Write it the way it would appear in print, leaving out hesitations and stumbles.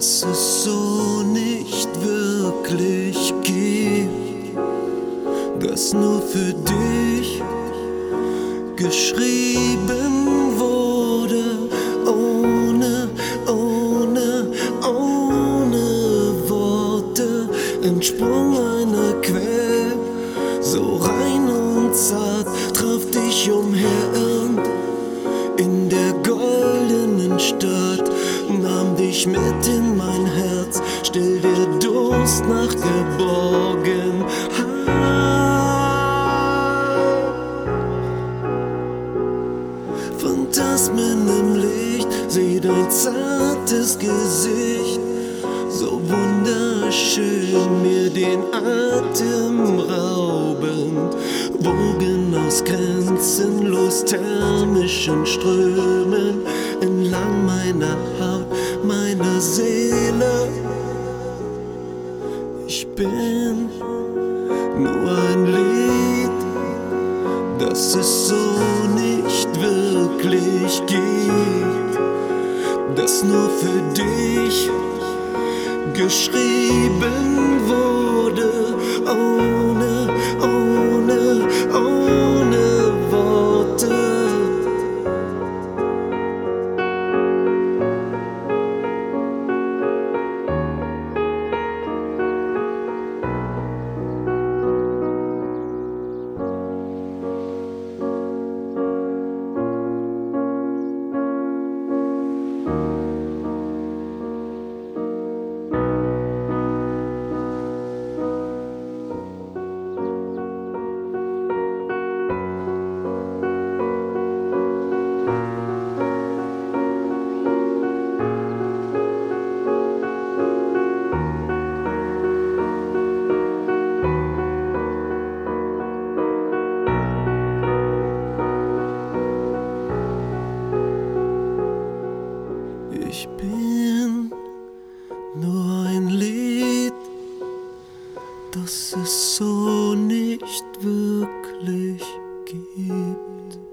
dass es so nicht wirklich gibt, das nur für dich geschrieben wurde, ohne Worte, entsprung einer Quelle, so rein und zart, traf dich umher in der goldenen Stadt, nahm dich mit in mein Herz, still dir Durst nach Geborgenheit. Phantasmen im Licht, seh dein zartes Gesicht, so wunderschön, mir den Atem raubend, Wogen aus grenzenlos thermischen Strömen entlang meiner Haut, meiner Seele. Ich bin nur ein Lied, das es so nicht wirklich gibt, das nur für dich geschrieben wurde, ohne Worte. Ich bin nur ein Lied, das es so nicht wirklich gibt.